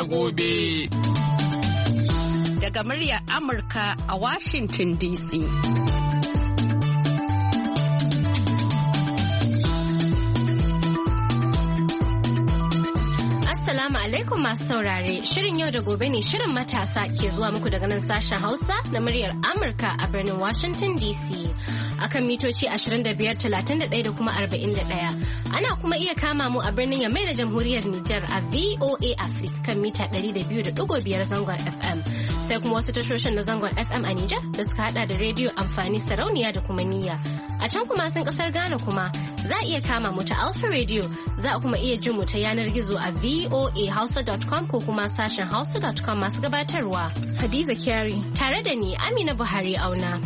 gobe. Daga muryar Amurka a Washington DC. Assalamu alaikum masu saurare. Shirin yau da gobe ne shirin matasa ke zuwa muku daga nan sashen Hausa na muryar Amurka a birnin Washington DC. Akan mitoci 25,31 da kuma 41. Ana kuma iya kama mu a birnin Yamai na Jamhuriyar Nijar a VOA Africa kan mita 200.5 zangon FM. Sai kuma wasu tashoshin na zangon FM a Nijar da suka hada da rediyo amfani sarauniya da kuma niyya. A can kuma sun kasar Ghana kuma za a iya kama mu ta Alpha Radio, za a kuma iya jin mu ta yanar gizo a voahausa.com ko kuma sashen hausa.com masu gabatarwa. Hadiza Kyari. Tare da ni Amina Buhari Auna.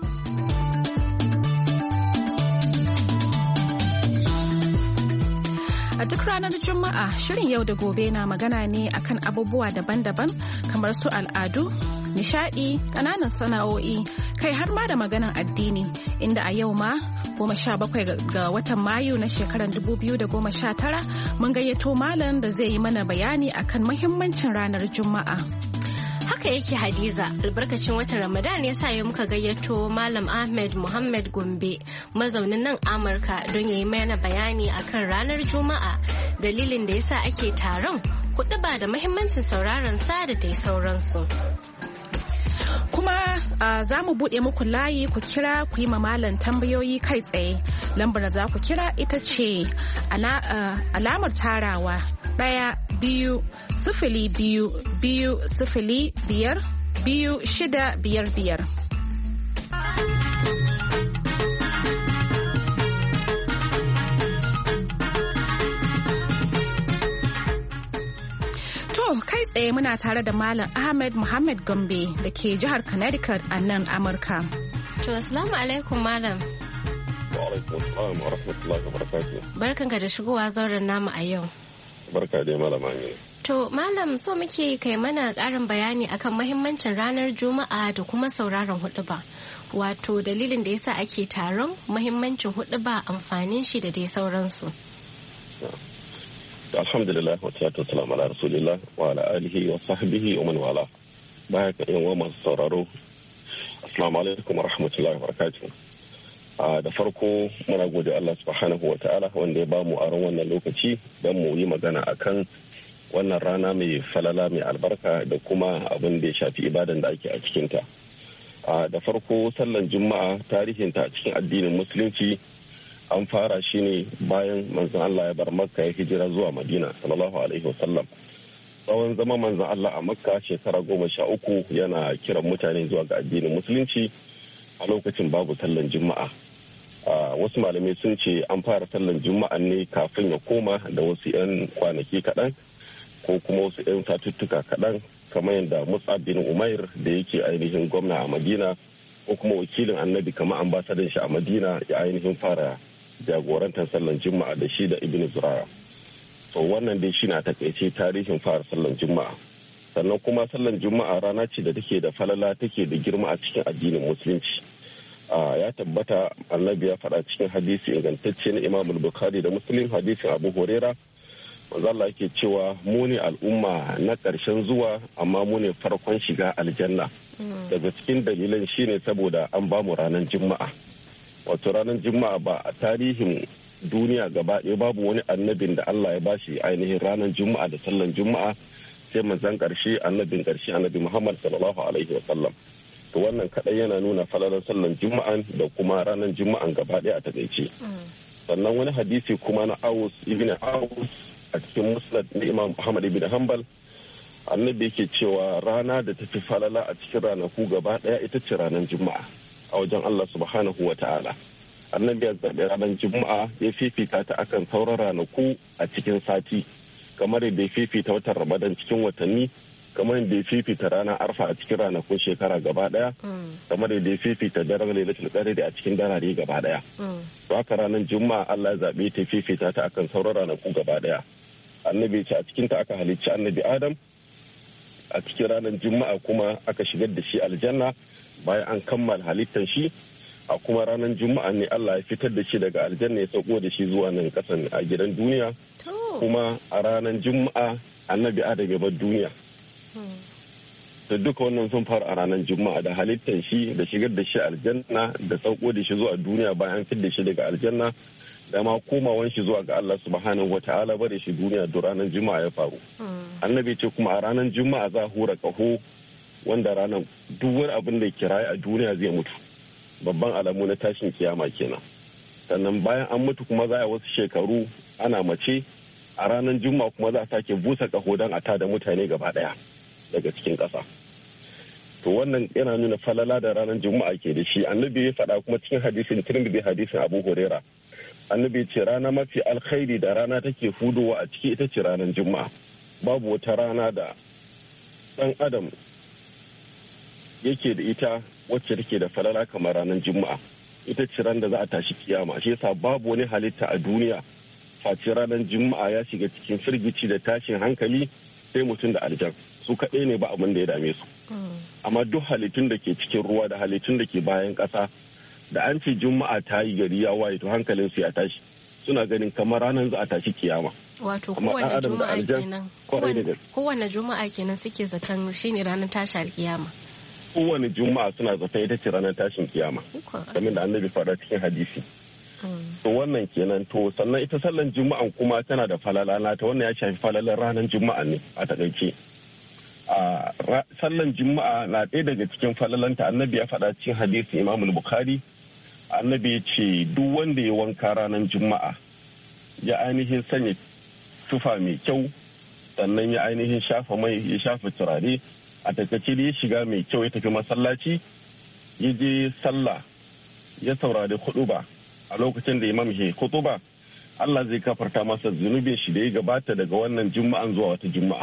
A duk ranar Juma'a shirin yau da gobe na magana ne akan abubuwa daban-daban kamar su al'adu, nishadi, ƙananan sana'o'i, kai har ma da maganan addini, inda a yau ma 17 ga watan Mayu na shekarar 2019 mun gayyato malam da zai yi mana bayani akan muhimmancin ranar Juma'a. Haka yake Hadiza, albarkacin watan Ramadan ya sa ya muka gayyato Malam Ahmed Muhammad Gombe, mazaunin nan Amurka don ya yi mana bayani akan ranar Juma'a, dalilin da yasa ake taron, huɗuba da muhimmancin sauraron sa da dai sauransu. Kuma za mu buɗe muku layi ku kira ku yi malam tambayoyi kai tsaye. Lambar da za ku kira ita ce alamar tarawa 1-2-0-2-0-5-2-6-5-5. Kai tsaye muna tare da Malam Ahmed Muhammad Gombe da ke jihar Connecticut a nan Amurka. To, assalamu alaikum Malam. Wa alaikum assalam wa rahmatullahi wa barakatuh. Barkanka da shigowa zauren namu a yau. Barka dai Malam Amina. To, Malam so muke kai mana ƙarin bayani akan mahimmancin ranar Juma'a da kuma sauraron huɗuba. Wato dalilin da yasa ake taron, mahimmancin huɗuba, amfanin shi da dai sauransu. Alhamdulillah wa salatu wassalamu ala rasulillah wa ala alihi wa sahbihi wa man wala. Baya ka yan masu sauraro. Assalamu alaikum wa rahmatullahi wa barakatuh. Da farko muna gode Allah subhanahu wa ta'ala wanda ya bamu aron wannan lokaci don mu yi magana akan wannan rana mai falala mai albarka da kuma abin da ya shafi ibadan da ake a cikinta. Da farko sallan juma'a tarihinta a cikin addinin musulunci an fara shi ne bayan manzon Allah ya bar Makka ya hijira zuwa Madina sallallahu alaihi wasallam. Tsawon zama manzon Allah a Makka shekara 13 yana kiran mutane zuwa ga addinin musulunci a lokacin babu sallan juma'a. Wasu malamai sun ce an fara sallan juma'a ne kafin ya koma da wasu 'yan kwanaki kaɗan ko kuma wasu 'yan satuttuka kaɗan kamar yadda Mus'ab bin Umair da yake ainihin gwamna a Madina ko kuma wakilin annabi kamar ambasadan shi a Madina ya ainihin fara jagorantar sallan juma'a da shi da ibn zurara. To wannan dai shi na takaice tarihin fara sallan juma'a. Sannan kuma sallan juma'a rana ce da take da falala, take da girma a cikin addinin musulunci. Ya tabbata annabi ya faɗa cikin hadisi ingantacce na Imam Bukhari da Muslim, hadisin Abu Huraira. Manzo Allah yake cewa mu ne al'umma na ƙarshen zuwa amma mu ne farkon shiga aljanna. Daga cikin dalilan shine saboda an bamu ranar juma'a. Wato ranar juma'a ba a tarihin duniya gaba ɗaya babu wani annabin da Allah ya bashi ainihin ranar juma'a da sallan juma'a sai manzon ƙarshe annabin ƙarshe annabi Muhammad sallallahu alaihi wa sallam. To wannan kaɗai yana nuna falalar sallan juma'an da kuma ranar juma'an gaba ɗaya a takaice. Sannan wani hadisi kuma na Aus ibn Aus a cikin Musnad na Imam Muhammad ibn Hanbal annabi yake cewa rana da tafi falala a cikin ranaku gaba ɗaya ita ce ranar juma'a a wajen Allah subhanahu wa ta'ala. Annabi ya zaɓi ranar juma'a ya fifita ta akan sauran ranaku a cikin sati kamar yadda ya fifita watan Ramadan cikin watanni, kamar yadda ya fifita ranar Arfa a cikin ranakun shekara gaba ɗaya, kamar yadda ya fifita daren Lailatul Qadr a cikin darare gaba ɗaya. To haka ranar juma'a Allah ya zaɓe ta fifita ta akan sauran ranaku gaba ɗaya. Annabi ce a cikin ta aka halicci annabi Adam, a cikin ranar juma'a kuma aka shigar da shi aljanna bayan an kammala halittar shi, a kuma ranar juma'a ne Allah ya fitar da shi daga aljanna ya sauko da shi zuwa nan kasan a gidan duniya. Kuma a ranar juma'a annabi adam ya bar duniya. Da duka wannan sun faru a ranar juma'a, da halittar shi da shigar da shi aljanna da sauko da shi zuwa duniya bayan fidda shi daga aljanna da ma komawan shi zuwa ga Allah subhanahu wata'ala bare shi duniya da ranar juma'a ya faru. Annabi ce kuma a ranar juma'a za a hura kaho wanda ranar duk wani abin da ke raye a duniya zai mutu, babban alamu na tashin kiyama kenan. Sannan bayan an mutu kuma za a wasu shekaru ana mace, a ranar juma'a kuma za a sake busa kaho don a tada mutane gaba daya daga cikin ƙasa. To wannan yana nuna falala da ranar juma'a ke da shi. Annabi ya faɗa kuma cikin hadisin Tirmidhi, hadisin Abu Huraira, annabi ce rana mafi alkhairi da rana take fudowa a ciki ita ce ranar juma'a. Babu wata rana da ɗan adam yake da ita wacce take da falala kamar ranar juma'a. Ita ce ran da za a tashi kiyama. Shi yasa babu wani halitta a duniya face ranar juma'a ya shiga cikin firgici da tashin hankali sai mutum da aljan. Su kaɗai ne ba abin da ya dame su. Amma duk halittun da ke cikin ruwa da halittun da ke bayan ƙasa da an ce juma'a ta yi gari ya waye to hankalin su ya tashi, suna ganin kamar ranar za a tashi kiyama. Wato kowane juma'a kenan, kowane juma'a kenan suke zaton shine ranar tashi alkiyama. Kowane juma'a suna zaton ita ce ranar tashin kiyama, kamar da annabi faɗa cikin hadisi. To wannan kenan. To sannan ita sallan juma'an kuma tana da falala nata, wannan ya shafi falalar ranar juma'a ne a takaice. Sallan juma'a na ɗaya daga cikin falalanta. Annabi ya faɗa cikin hadisi Imam Bukhari, annabi ya ce duk wanda ya wanka ranar juma'a ya ainihin sanya tufa mai kyau, sannan ya ainihin shafa mai, ya shafa turare, a takaice da ya shiga mai kyau, ya tafi masallaci, ya je sallah, ya saurari huɗuba a lokacin da imam ke huɗuba, Allah zai kafarta masa zunubin shi da ya gabata daga wannan juma'an zuwa wata juma'a.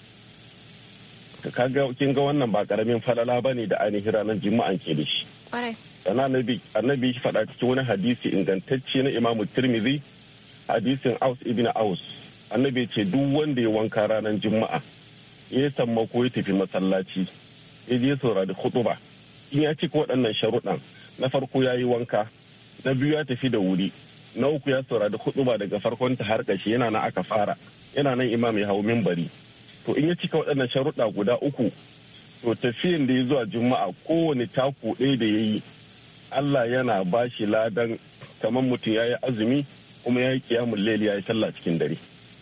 Kin ga wannan ba karamin falala bane da ainihin ranar juma'an ke da shi. Sannan annabi faɗa cikin wani hadisi ingantacce na Imam Tirmidhi, hadisin Aus ibn Aus, annabi ce duk wanda ya wanka ranar juma'a ya sammako ya tafi masallaci, ya je saurari hutuba, in ya cika waɗannan sharuɗan, na farko ya yi wanka, na biyu ya tafi da wuri, na uku ya saurari hutuba daga farkon ta har ƙarshe, yana nan aka fara, yana nan imam ya hau minbari. To in ya cika waɗannan sharuɗa guda uku, to tafiyan da ya zuwa juma'a kowane taku ɗaya da ya yi, Allah yana ba shi ladan kamar mutum ya yi azumi kuma ya yi kiyamun laili, ya yi sallah cikin dare.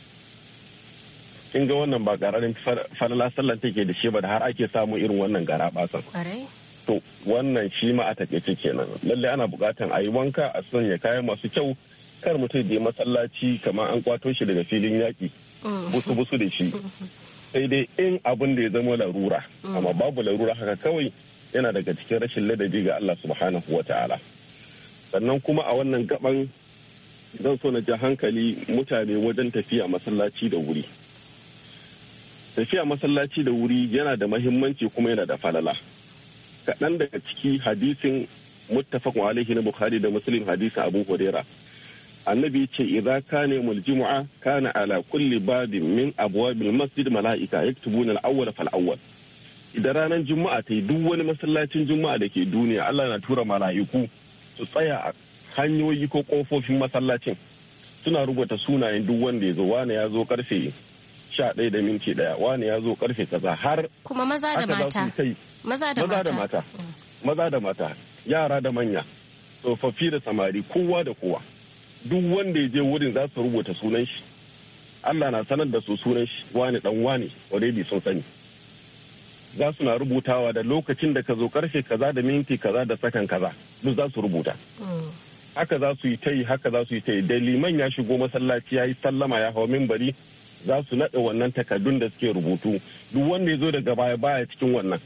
Kin ga wannan ba ƙararin falala sallan take da shi ba da har ake samun irin wannan gara basan. To wannan shi ma a takaice kenan. Lallai ana buƙatan a yi wanka, a sanya kayan masu kyau, kar mutum je masallaci kamar an kwato shi daga filin yaƙi, busu da shi. Sai dai in abin da ya zama larura, amma babu larura haka kawai, yana daga cikin rashin ladabi ga Allah subhanahu wa ta'ala. Sannan kuma a wannan gaban zan so na ja hankali mutane wajen tafiya masallaci da wuri. Tafiya masallaci da wuri yana da mahimmanci kuma yana da falala. Kaɗan daga ciki hadisin muttafaqun alaihi na Bukhari da Muslim, hadisin Abu Huraira. Annabi ce idza kana yawmul jumu'a kana ala kulli babin min abwabil masjid mala'ika yaktubuna al-awwal fal awwal. Idan ranar juma'a ta yi, duk wani masallacin juma'a da ke duniya Allah na tura mala'iku su tsaya a hanyoyi ko kofofin masallacin, suna rubuta sunayen duk wanda ya zo, wane ya zo karfe 11:01, wane ya zo karfe kaza, har kuma maza da mata, maza da mata, yara da manya, tsofaffi da samari, kowa da kowa, duk wanda ya je wurin za su rubuta sunan shi. Allah na sanar da su sunan shi, wane dan wane, already sun sani. Za su na rubutawa da lokacin da ka zo karfe kaza da minti kaza da sakan kaza, duk za su rubuta. Haka za su yi ta yi, haka za su yi ta yi. Da liman ya shigo masallaci ya yi sallama ya hau minbari, za su naɗa wannan takardun da suke rubutu. Duk wanda ya zo daga baya baya cikin wannan.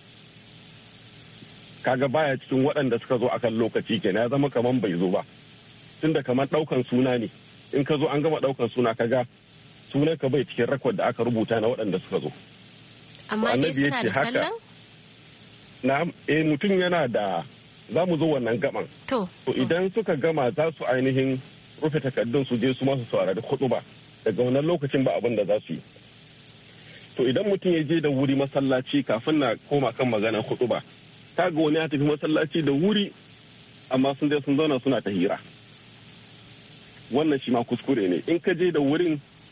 Kaga baya cikin waɗanda suka zo akan lokaci kenan, ya zama kaman bai zo ba. Tunda kamar ɗaukan suna ne, in ka zo an gama ɗaukan suna kaga sunan ka bai cikin rakwad da aka rubuta na waɗanda suka zo. Amma dai suna da sallan? Na mutum yana da, za mu zo wannan gaban. To idan suka gama za su ainihin rufe takardun su je su masu saurari huɗuba, daga wannan lokacin ba abin da za su yi. To idan mutum ya je da wuri masallaci, kafin na koma kan maganar huɗuba, ta ga wani ya tafi masallaci da wuri amma sun je sun zauna suna ta hira. Wannan shi ma kuskure ne. In ka je da wurin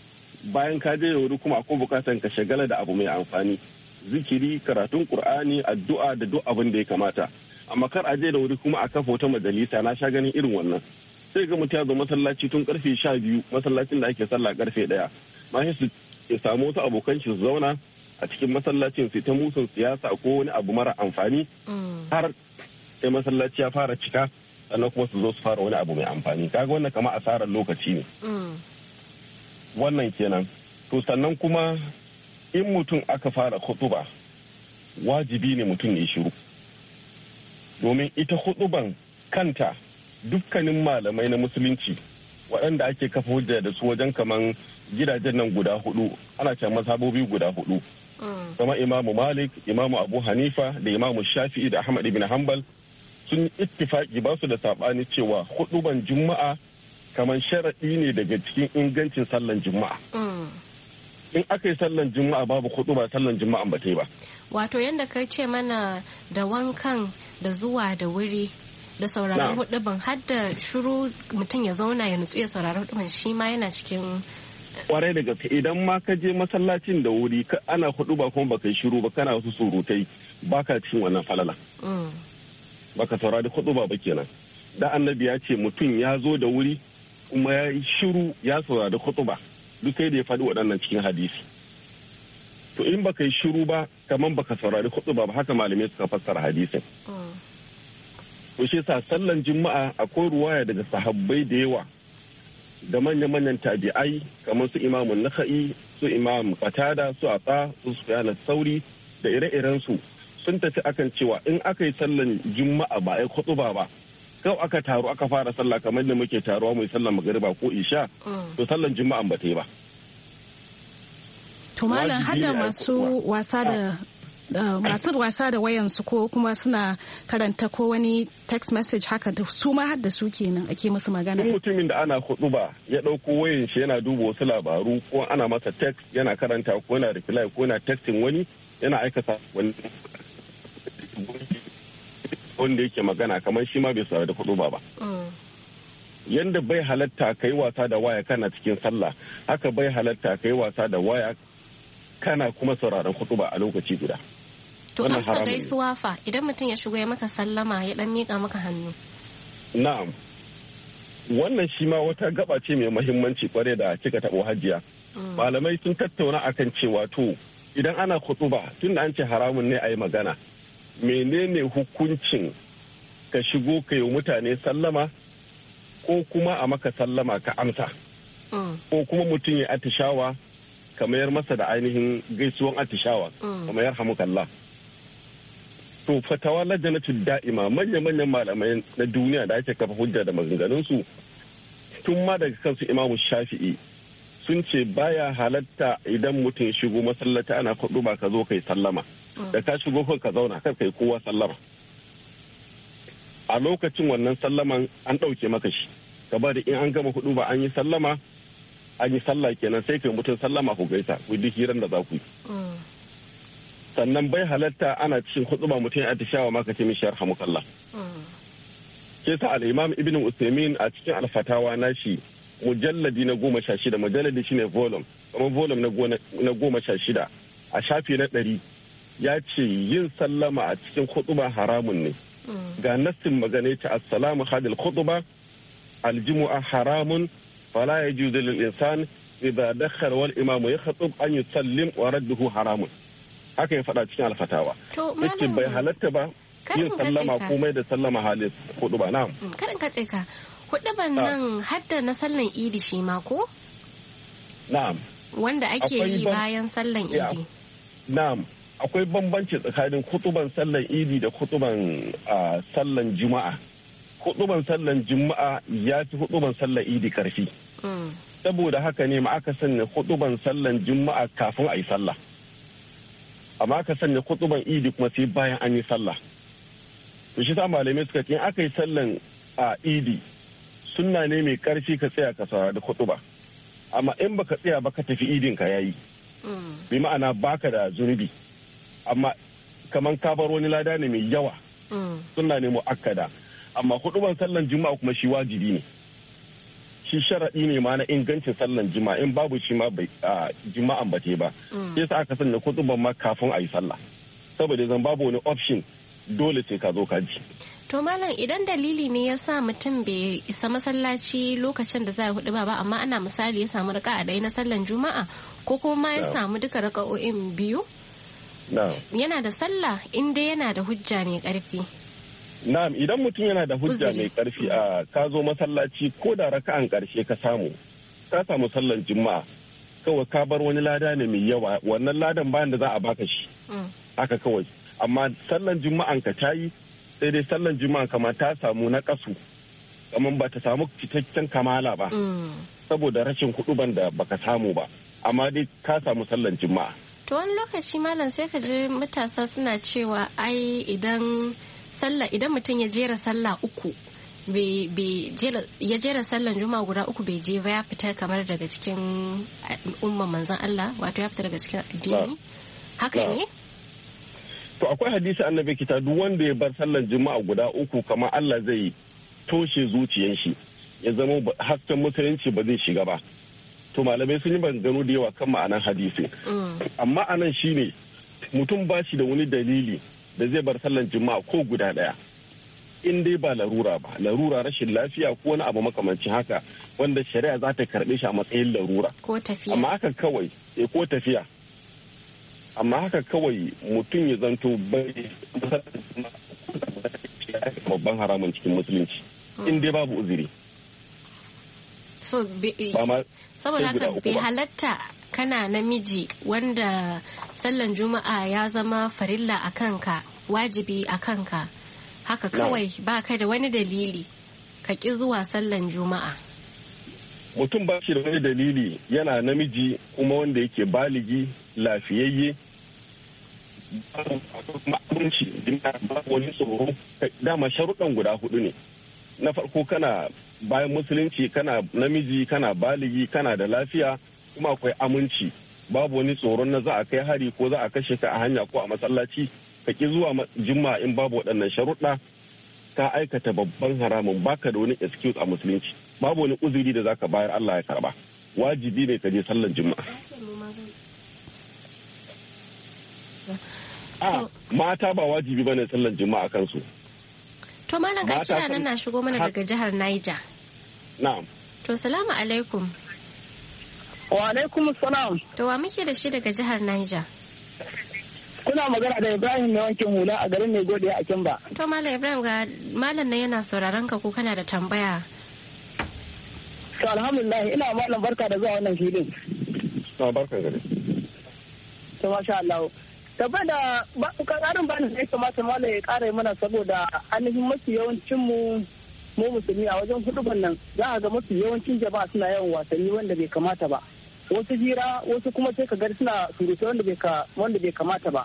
bayan ka je da wuri kuma akwai bukatan ka shagala da abu mai amfani, zikiri, karatun Qur'ani, addu'a da duk abin da ya kamata. Amma kar a je da wuri kuma a kafa wata majalisa, na sha ganin irin wannan. Sai ga mutum ya zo masallaci tun karfe 12, masallacin da ake sallah karfe 1. Ma sai su samu wasu abokan shi su zauna a cikin masallacin su ta musun siyasa ko wani abu mara amfani har sai masallaci ya fara cika, sannan kuma su zo su fara wani abu mai amfani. Kaga wannan kama asarar lokaci ne. Wannan kenan. To sannan kuma in mutum aka fara khutuba wajibi ne mutum ya shiru, domin ita khutuban kanta dukkanin malamai na musulunci waɗanda ake kafa hujja da su wajen kaman gidajen nan guda 4, ana cewa mazhabobi guda 4, kama Imamu Malik, Imamu Abu Hanifa da Imamu Shafi'i da Ahmad ibn Hanbal sun ittifaki ba su da sabani cewa khutuban juma'a kaman sharadi ne daga cikin ingancin sallan juma'a. In aka yi sallan juma'a babu khutuba, sallan juma'a ba ta yi ba. Wato yadda ka ce mana da wankan da zuwa da wuri da sauraron huduban har da shiru mutum ya zauna ya nutsu ya saurari huduban shi ma yana cikin kwarai da gaske. Idan ma ka je masallacin da wuri ana huduba kuma baka yi shiru ba, kana wasu surutai, baka cikin wannan falala. Baka saurari huduba ba kenan. Da annabi ya ce mutum ya zo da wuri kuma ya yi shiru ya saurari huduba, duk sai da ya faɗi waɗannan cikin hadisi. To in baka yi shiru ba kaman baka saurari huduba ba, haka malamai suka fassara hadisin. To shi yasa sallan juma'a akwai ruwaya daga sahabbai da yawa da manya-manyan tabi'ai kamar su Imamun Nakhai, su Imam Qatada, su Atha, su Sufyan Sauri da ire-iren su sun tafi akan cewa in aka yi sallan juma'a ba ai khutuba ba, kawai aka taru aka fara sallah kamar da muke taruwa mu yi sallan magriba ko isha, to sallan juma'an ba ta yi ba. To malam hadda masu wasa da wayansu ko kuma suna karanta ko wani text message haka da su ma hadda su kenan ake musu magana. Duk mutumin da ana huɗuba ya ɗauko wayan shi yana duba wasu labaru ko ana masa text yana karanta ko yana reply ko yana texting wani yana aikata wani wanda yake magana kamar shi ma bai saurari da huɗuba ba. Yanda bai halatta kai wasa da waya kana cikin sallah, haka bai halatta kai wasa da waya kana kuma sauraron huɗuba a lokaci guda. To amsa gaisuwa fa idan mutum ya shigo ya maka sallama ya dan miƙa maka hannu. Na'am. Wannan shi ma wata gaba ce mai muhimmanci kware da kika taɓo Hajiya. Malamai sun tattauna akan cewa to idan ana khutuba tunda an ce haramun ne a yi magana, menene hukuncin ka shigo ka yi mutane sallama ko kuma a maka sallama ka amsa, ko kuma mutum ya atishawa ka mayar masa da ainihin gaisuwan atishawa kamar yarhamukallah. To fatawa lajnatul da'ima manya-manyan malamai na duniya da ake kafa hujja da maganganunsu tun ma daga kansu Imamu Shafi'i sun ce baya halatta idan mutum ya shigo masallaci ana kudu ba ka zo kai sallama, da ka shigo ka zauna kar kai kowa sallama. A lokacin wannan sallaman an ɗauke maka shi, ka bari in an gama hudu ba an yi sallama an yi sallah kenan sai kai mutum sallama ku gaisa ku duk hirar da za ku yi. Sannan bai halatta ana cikin hutuba mutum ya atishawa ma ka ce mishi yarhamukallah. Ke sa al-Imam Ibn Usaymin a cikin al-Fatawa nashi mujalladi na 16, mujalladi shine volume, kuma volume na 16 a shafi na 100 ya ce yin sallama a cikin hutuba haramun ne. Ga nassin magana ta assalamu hadil hutuba al-jumu'a haramun fala yajuzu lil insan idza dakhara wal imamu yakhtub an yusallim wa radduhu haramun. Haka ya faɗa cikin alfatawa. Yake bai halatta ba yin sallama komai da sallama halin hudu ba. Na'am. Karin katse ka. Huduban nan hadda na sallan idi shi ma ko? Na'am. Wanda ake yi bayan sallan idi. Na'am. Akwai bambanci tsakanin hutuban sallan idi da hutuban sallan juma'a. Hutuban sallan juma'a ya fi hutuban sallan idi karfi. Saboda haka ne ma aka sanya hutuban sallan juma'a kafin a yi sallah. Amma aka sanya kutuban idi kuma sai bayan an yi sallah. To shi sa malamai suka ce aka yi sallan a idi sunna ne mai karfi ka tsaya ka saurari kutuba, amma in baka tsaya ba ka tafi idin ka yayi, bi ma'ana baka da zunubi, amma kaman ka bar wani lada ne mai yawa, sunna ne mu'akkada. Amma kutuban sallan juma'a kuma shi wajibi ne, shi sharaɗi ne ma na ingancin sallan juma'a, in babu shi ma juma'an ba ce ba. Sai sa aka sanya kutuban ma kafin a yi sallah, saboda zan babu wani option, dole sai ka zo ka ji. To malam, idan dalili ne ya sa mutum bai isa masallaci lokacin da za a hudu ba amma ana misali ya samu raka'a ɗaya na sallan juma'a ko kuma ya samu duka raka'o'in biyu, yana da sallah in dai yana da hujja mai ƙarfi. Na'am, idan mutum yana da hujja mai ƙarfi a ka zo masallaci ko da raka'an ƙarshe ka samu sallan juma'a, kawai ka bar wani lada ne mai yawa, wannan ladan bayan da za a baka shi haka kawai. Amma sallan juma'an ka ta yi, sai dai sallan juma'an kama ta samu na kasu, kamar ba ta samu cikakken kamala ba saboda rashin kuɗuban da baka samu ba, amma dai ka samu sallan juma'a. To wani lokaci malam sai ka ji matasa suna cewa ai idan mutum ya jera sallah uku ya jera sallan juma'a guda uku bai je ba, ya fita kamar daga cikin umman manzon Allah, wato ya fita daga cikin addini, haka ne? To akwai hadisi annabi kita duk wanda ya bar sallan juma'a guda uku kamar Allah zai toshe zuciyar shi, ya zama hasken musulunci ba zai shiga ba. To malamai sun yi maganganu da yawa kan ma'anar hadisi, amma anan shine mutum ba shi da wani dalili da zai bar sallan juma'a ko guda daya, in dai ba larura rashin lafiya ko wani abu makamancin haka wanda shari'a za ta karbe shi a matsayin larura ko tafiya, amma haka kawai ko tafiya, amma haka kawai mutum ya zanto bai babban haramun cikin musulunci in dai babu uzuri. Saboda haka bai halatta kana namiji wanda sallan juma'a ya zama farilla a kanka, wajibi a kanka, haka kawai ba kai da wani dalili ka ƙi zuwa sallan juma'a. Mutum ba shi da wani dalili, yana namiji kuma wanda yake baligi lafiyayye, ma'amunci babu wani tsoro. Dama sharuɗan guda 4 ne. Na farko kana bayan musulunci, kana namiji, kana baligi, kana da lafiya, kuma akwai aminci, babu wani tsoron na za a kai hari ko za a kashe ka a hanya ko a masallaci. Ka ki zuwa juma'a in babu waɗannan sharuɗa, ka aikata babban haramun, baka da wani excuse a musulunci, babu wani uzuri da zaka bayar Allah ya karba. Wajibi ne ka je sallar juma'a. Mata ba wajibi bane sallar juma'a kansu. To malam ga kira nan na shigo mana daga jihar Niger. Na'am. To salamu alaikum. Wa alaikum salam. To wa muke da shi daga jihar Niger? Kuna magana da Ibrahim mai wankin hula a garin Mai Godiya a Kimba. To malam Ibrahim, ga malam nan yana sauraron ka, ko kana da tambaya? To alhamdulillah, ina malam barka da zuwa wannan filin. To barka gare. To masha Allah. Saboda ƙarin bani da ya kamata malam ya ƙara mana, saboda ainihin mafi yawancin mu musulmi a wajen huduban nan za a ga mafi yawancin jama'a suna yawan wasanni wanda bai kamata ba. Wasu hira, wasu kuma sai ka gari suna surutu wanda bai kamata ba.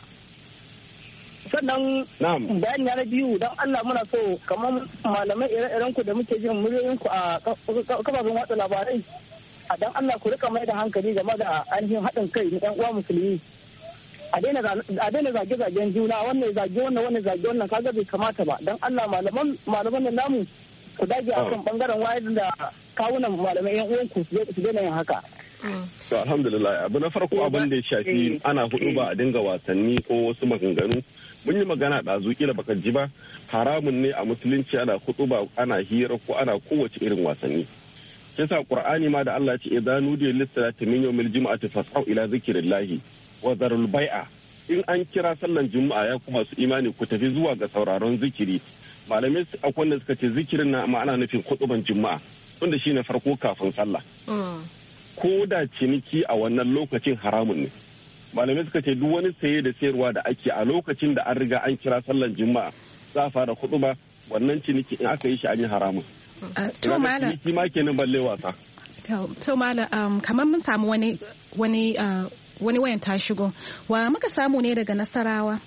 Sannan bayani na biyu, don Allah muna so kamar malamai ire-iren ku da muke jin muryoyin ku a kafafen watsa labarai, a dan Allah ku rika mai da hankali game da ainihin haɗin kai na 'yan uwa musulmi. A daina zage-zagen juna, wannan zage wannan kaga bai kamata ba. Don Allah malaman nan namu ku dage a kan bangaren wayar da kawunan malamai 'yan uwanku su daina yin haka. To alhamdulillah, abu na farko abin da ya shafi ana hudu ba a dinga wasanni ko wasu maganganu. Mun yi magana ɗazu kila baka ji ba, haramun ne a musulunci ana hudu ba, ana hira ko ana kowace irin wasanni. Kisa Qur'ani ma da Allah ya ce idza nudiya lis-salati min yawmil jum'ati fas'au ila zikrillahi wa zarul bai'a. In an kira sallan juma'a ya kuma su imani ku tafi zuwa ga sauraron zikiri. Malamai akwai wanda suka ce zikirin na ma'ana nufin hutuban juma'a, wanda shine farko kafin sallah. Ko da ciniki a wannan lokacin haramun ne. Malamai suka ce duk wani saye da sayarwa da ake a lokacin da an riga an kira sallan juma'a za a fara hutuba, wannan ciniki in aka yi shi an yi haramun. To malam, ciniki ma kenan balle wasa. To malam, kamar mun samu wani wayan ta shigo. Wa muka samu ne daga Nasarawa?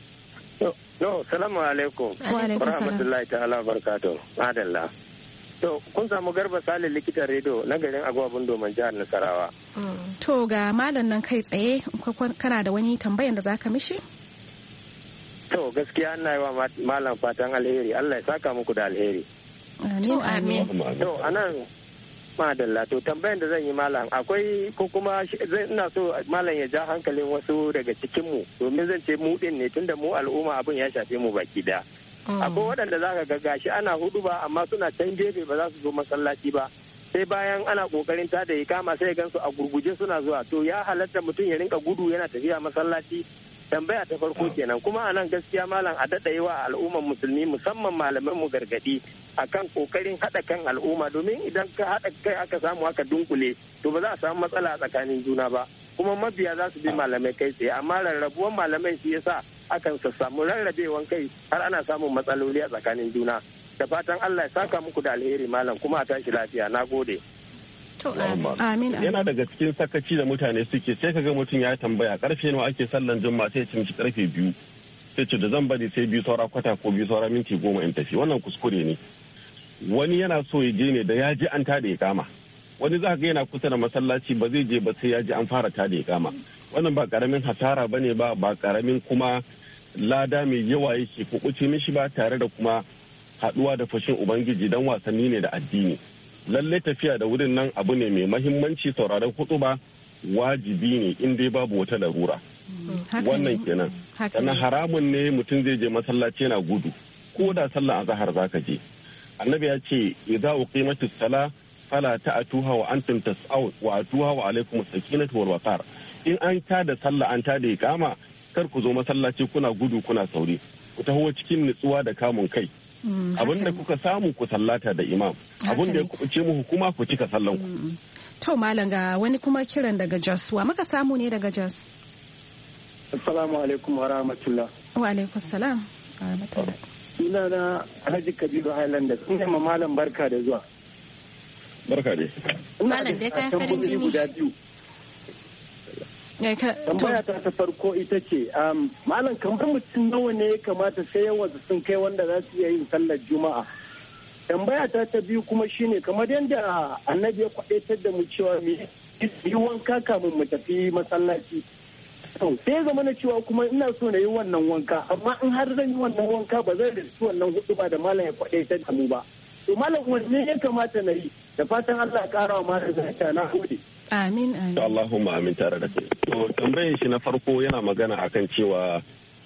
No, salamu alaikum. Wa alaikum salam. Rahmatullahi ta'ala barakatuh. Madalla. To, kun samu Garba Sale likitan rediyo na garin Agwabun Domin jihar Nasarawa. To, ga malam nan kai tsaye, kana da wani tambayan da za ka mishi? To, gaskiya ana yi wa malam fatan alheri. Allah ya saka muku da alheri. Amin. To, Madalla, to tambayan da zan yi malam akwai ko kuma ina so malam ya ja hankalin wasu daga cikin mu domin zan ce mu din ne tunda mu al'umma abin ya shafe mu baki da. Akwai waɗanda za ka ga gashi ana hudu ba amma suna can gefe ba za su zo masallaci ba. Sai bayan ana kokarin ta da ikama sai gansu a gurguje suna zuwa, to ya halatta mutum ya rinka gudu yana tafiya masallaci. Tambaya ta farko kenan, kuma a nan gaskiya malam a daɗa yi wa al'ummar musulmi musamman malaman mu gargaɗi akan kokarin haɗa kan al'umma, domin idan ka haɗa kai aka samu aka dunkule to ba za a samu matsala a tsakanin juna ba, kuma mabiya za su bi malamai kai tsaye, amma rarrabuwan malamai shi yasa akan samu rarrabewan kai har ana samun matsaloli a tsakanin juna. Da fatan Allah ya saka muku da alheri malam, kuma a tashi lafiya. Na gode. Amin. Yana daga cikin sakaci da mutane suke, sai kaga mutum ya tambaya karfe nawa ake sallan juma'a sai ya ci karfe 2, sai ce da zan bari sai 2 saura kwata ko 2 saura minti 10 in tafi. Wannan kuskure ne. Wani yana so ya je ne da ya ji an tada ya kama, wani za ga yana kusa da masallaci ba zai je ba sai ya ji an fara tada ya kama. Wannan ba karamin hasara bane ba karamin kuma lada mai yawa yake kukuce mishi ba, tare da kuma haduwa da fashin ubangiji dan wasanni ne da addini. Lallai tafiya da wurin nan abu ne mai mahimmanci, sauraron hutuba wajibi ne in dai babu wata larura. Wannan kenan. Sannan haramun ne mutum zai je masallaci yana gudu, ko da sallah azhar zaka je. Annabi ya ce idza uqimatis sala fala ta'tuha wa antum tas'aw wa atuha wa alaikum as-sakinatu wal waqar. In an tada sallah an tada iqama, kar ku zo masallaci kuna gudu kuna sauri, ku taho cikin nutsuwa da kamun kai. Abin da kuka samu ku sallata da imam, abin da ya kuce mu hukuma ku cika sallan ku. To malam, ga wani kuma kiran daga Jos, wa muka samu ne daga Jos? Assalamu alaikum wa rahmatullah. Wa alaikum salam wa rahmatullah. Ina na Alhaji Kabiru Highlanders, ina ma malam barka da zuwa. Barka dai. Malam dai ka farin jini. Tambaya ta farko ita ce, malam kamar mutum nawa ne ya kamata sai yawan sun kai wanda za su iya yin sallar juma'a. Tambaya ta biyu kuma shine kamar yadda annabi ya kwadaitar da mu cewa mu yi wanka kamun mu tafi masallaci. Sai zama na cewa kuma ina so na yi wannan wanka, amma in har zan yi wannan wanka ba zai da su wannan hudu ba da malam ya kwadaitar da mu ba. To malam wanne ya kamata na yi? Da fatan Allah ya kara wa malam zata. Na gode. Amin, amin. Allahumma amin tare da kai. To tambayin shi na farko yana magana akan cewa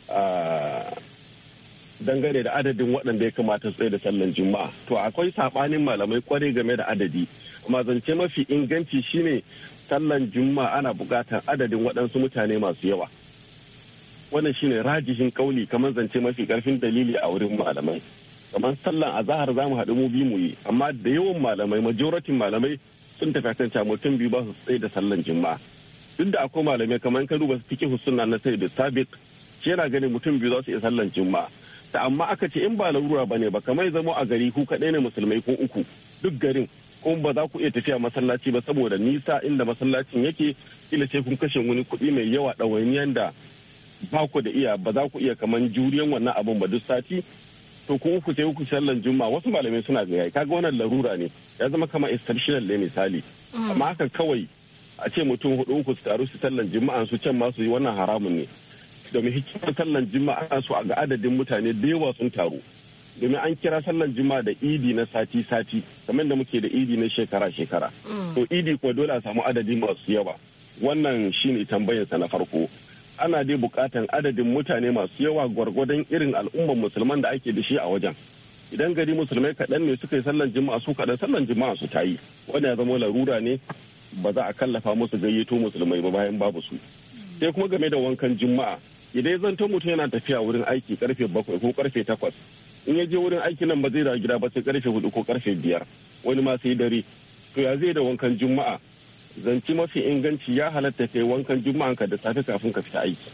dangane da adadin waɗanda ya kamata su tsaye da sallan juma'a. To akwai sabanin malamai kwarai game da adadi. Amma zance mafi inganci shine sallan juma'a ana buƙatar adadin waɗansu mutane masu yawa. Wannan shine rajihin kauli, kamar zance mafi ƙarfin dalili a wurin malamai. Kamar sallan azahar za mu haɗu mu bi mu yi, amma da yawan malamai, majoratin malamai sun tafi kan cewa mutum biyu ba su tsaye da sallan juma'a. Duk da akwai malamai kamar ka duba fiqh sunna na Sayyid Sabiq, shi yana ganin mutum biyu za su iya sallan juma'a. Ta amma aka ce in ba larura bane ba, kamar zama a gari ku kaɗai ne musulmai ko uku duk garin, kuma ba za ku iya tafiya masallaci ba saboda nisa inda masallacin yake, kila sai kun kashe wani kuɗi mai yawa ɗawainiyan da ba ku da ba za ku iya kaman juriyan wannan abun ba duk sati. To kun ku sai ku sallan juma'a, wasu malamai suna ga yayi, kaga wannan larura ne, ya zama kamar exceptional ne misali. Amma haka kawai a ce mutum hudu ku su taru su sallan juma'a su can ma su yi, wannan haramun ne. Domin hikimar sallan juma'a ana so a ga adadin mutane da yawa sun taru. Domin an kira sallan juma'a da idi na sati-sati, kamar da muke da idi na shekara-shekara. To idi kuwa dole a samu adadi masu yawa. Wannan shine tambayarsa na farko. Ana dai bukatan adadin mutane masu yawa gwargwadon irin al'ummar musulman da ake da shi a wajen. Idan gari musulmai kaɗan ne suka yi sallan juma'a su kaɗan, sallan juma'a su ta yi. Wanda ya zama larura ne, ba za a kallafa musu gayyato musulmai ba bayan babu su. Sai kuma game da wankan juma'a, idan ya zanto mutum yana tafiya wurin aiki karfe 7 ko karfe 8, in ya je wurin aiki nan ba zai dawo gida ba sai karfe 4 ko karfe 5, wani ma sai dare. To ya zai da wankan juma'a? Zanci mafi inganci ya halatta kai wankan juma'anka da safe kafin ka fita aiki,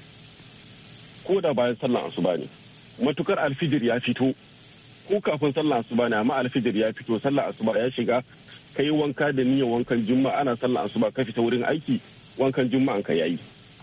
ko da bayan sallan asuba ne, matukar alfijir ya fito, ko kafin sallan asuba ne amma alfijir ya fito, sallan asuba ya shiga, kai wanka da niyyar wankan juma'a, ana sallan asuba ka fita wurin aiki, wankan juma'anka yayi.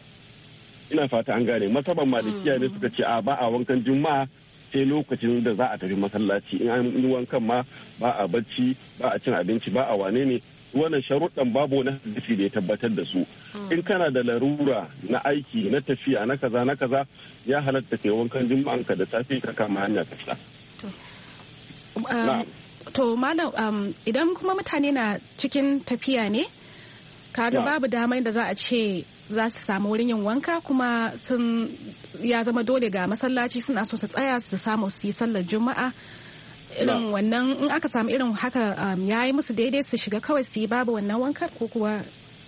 Ina fata an gane. Masaban malikiya ne suka ce a ba a wankan juma'a sai lokacin da za a tafi masallaci, in an yi wankan ma ba a bacci, ba a cin abinci, ba a wane ne. Wannan sharuɗan babu wani hadisi da ya tabbatar da su. In kana da larura na aiki, na tafiya, na kaza ya halatta kai wankan juma'anka da safe ka kama hanya ka fita. to malam idan kuma mutane na cikin tafiya ne kaga babu damar da za a ce za su samu wurin yin wanka kuma ya zama dole ga masallaci suna so su tsaya su samu su yi sallar juma'a irin wannan in aka samu irin haka ya yi musu daidai su shiga kawai su yi babu wannan wankar ko kuwa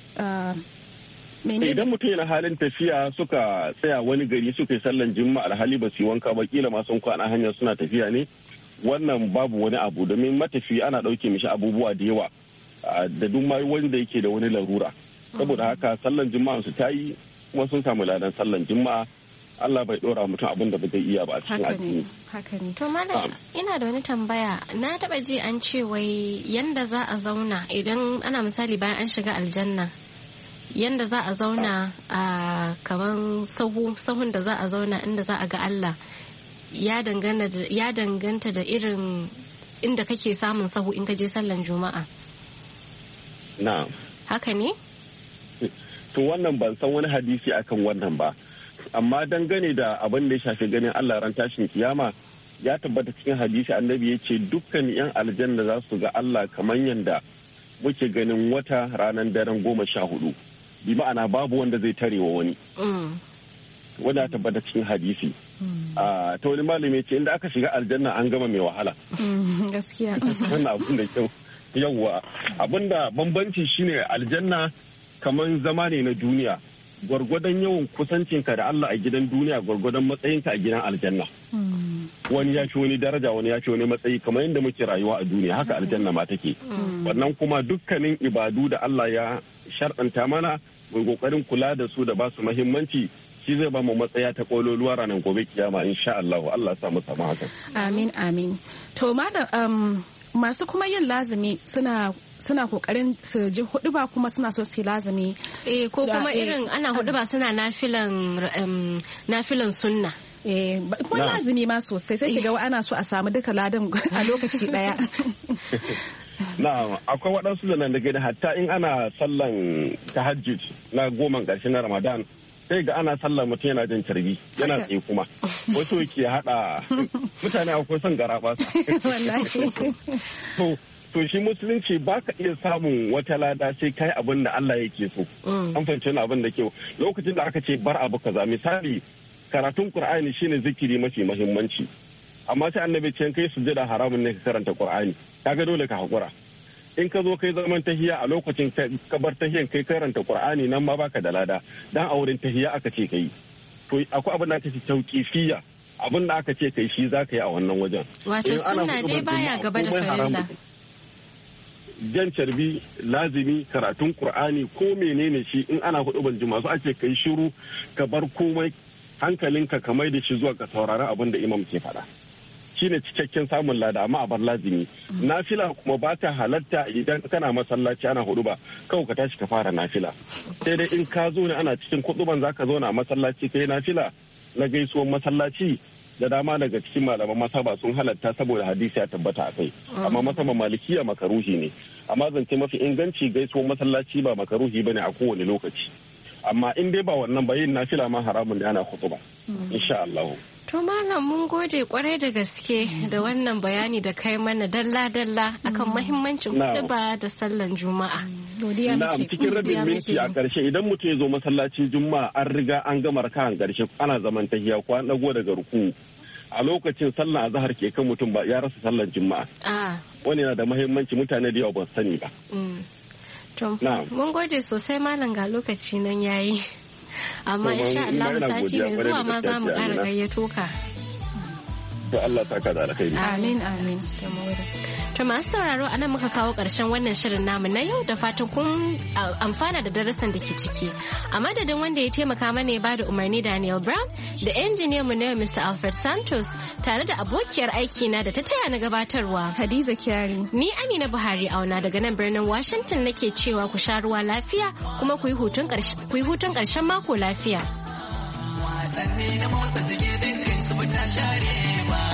idan mutum yana halin tafiya suka tsaya wani gari suka yi sallar juma'a alhali ba su yi wanka ba kila ma sun kwana hanyar suna tafiya ne wannan babu wani abu domin matafi ana ɗauke mishi abubuwa da yawa da duk ma wanda yake da wani larura saboda haka sallan juma'a su ta yi kuma sun samu ladan sallan juma'a Allah bai dora mutum abin da ba zai iya ba a cikin addini. Haka ne. To malam ina da wani tambaya na taba ji an ce wai yanda za a zauna idan ana misali bayan an shiga aljanna yanda za a zauna a kaman sahun da za a zauna inda za a ga Allah ya danganta da irin inda kake samun sahu in ka je sallan juma'a. Na'am. Haka ne? To wannan ban san wani hadisi akan wannan ba. Amma dangane da abin da ya shafi ganin Allah ran tashin kiyama ya tabbata cikin hadisi annabi ya ce dukkan 'yan aljanna za su ga Allah kamar yadda muke ganin wata ranar daren 14 bi ma'ana babu wanda zai tarewa wani wanda tabbata cikin hadisi ta wani malami ce inda aka shiga aljanna an gama mai wahala gaskiya wannan abin da kyau yawwa abinda bambanci shine aljanna kamar zama ne na duniya gwargwadon yawan kusancinka da Allah a gidan duniya gwargwadon matsayinka a gidan aljanna wani ya ci wani daraja wani ya ci wani matsayi kamar yadda muke rayuwa a duniya haka aljanna ma take wannan kuma dukkanin ibadu da Allah ya sharɗanta mana mai kokarin kula da su da ba su muhimmanci shi zai ba mu matsaya ta kololuwa ranar gobe kiyama insha Allah Allah sa mu samu haka amin amin to malam masu kuma yin lazumi suna kokarin su ji huduba kuma suna so su yi lazumi ko kuma irin ana huduba suna nafilan sunna kuma lazumi ma sosai sai kiga ana so a samu duka ladan a lokaci daya na akwai waɗansu da nan da hatta in ana sallan tahajjud na 10 ƙarshe na Ramadan sai ga ana sallar mutum yana jin carbi yana tsaye kuma wasu ke hada mutane akwai son garaba to shi musulunci ba ka iya samun wata lada sai kai abin da Allah yake so an fahimci wani abin da kyau lokacin da aka ce bar abu kaza misali karatun Qur'ani shine zikiri mafi muhimmanci amma sai annabi ce kai sujada haramun ne ka karanta Qur'ani kaga dole ka hakura in ka zo kai zaman tahiya a lokacin ka bar tahiyan kai karanta Qur'ani nan ma baka da lada dan a wurin tahiya aka ce kai to akwai abin da aka ce tauqifiyya abin da aka ce kai shi zaka yi a wannan wajen wato sunna dai baya gaba da farilla jan carbi lazimi karatun Qur'ani ko menene shi in ana hudu ban juma'a su ake kai shiru ka bar komai hankalinka ka mai da shi zuwa ka saurari abin da imam ke faɗa shine cikakken samun lada amma a bar lazimi nafila kuma ba ta halatta idan kana masallaci ana hudu ba kawai ka tashi ka fara nafila sai dai in ka zo ne ana cikin kuduban zaka zo na masallaci kai nafila na gaisuwan masallaci da dama daga cikin malaman masaba sun halatta saboda hadisi ya tabbata a kai amma masaban malikiya makaruhi ne amma zance mafi inganci gaisuwan masallaci ba makaruhi bane a kowane lokaci amma in dai ba wannan ba yin nafila ma haramun da ana kutuba insha Allah. To malam mun gode kwarai da gaske da wannan bayani da kai mana dalla-dalla akan mahimmancin kutuba da sallan juma'a. Na'am cikin rabin minti a ƙarshe idan mutum ya zo masallacin juma'a an riga an gama raka'an ƙarshe ana zaman tahiya ko an dago daga ruku a lokacin sallan azhar ke kan mutum ba ya rasa sallan juma'a. Wani yana da mahimmanci mutane da yawa ba su sani ba. To, mun gode sosai malam ga lokaci nan yayi. Amma insha Allah sati mai zuwa ma za mu ƙara gayyato ka. To Allah ta kada alkhairi. Amin amin. To masu sauraro anan muka kawo ƙarshen wannan shirin namu na yau da fatan kun amfana da darasin da ke ciki. A madadin wanda ya taimaka mana ya bada umarni Daniel Brown da injiniyan mu na Mr. Alfred Santos tare da abokiyar aiki na da ta taya na gabatarwa Hadiza Kyari. Ni Amina Buhari auna daga nan birnin Washington nake cewa ku sha ruwa lafiya kuma ku yi hutun ƙarshen mako lafiya. Wasanni na motsa jiki dinkin su ta share ba.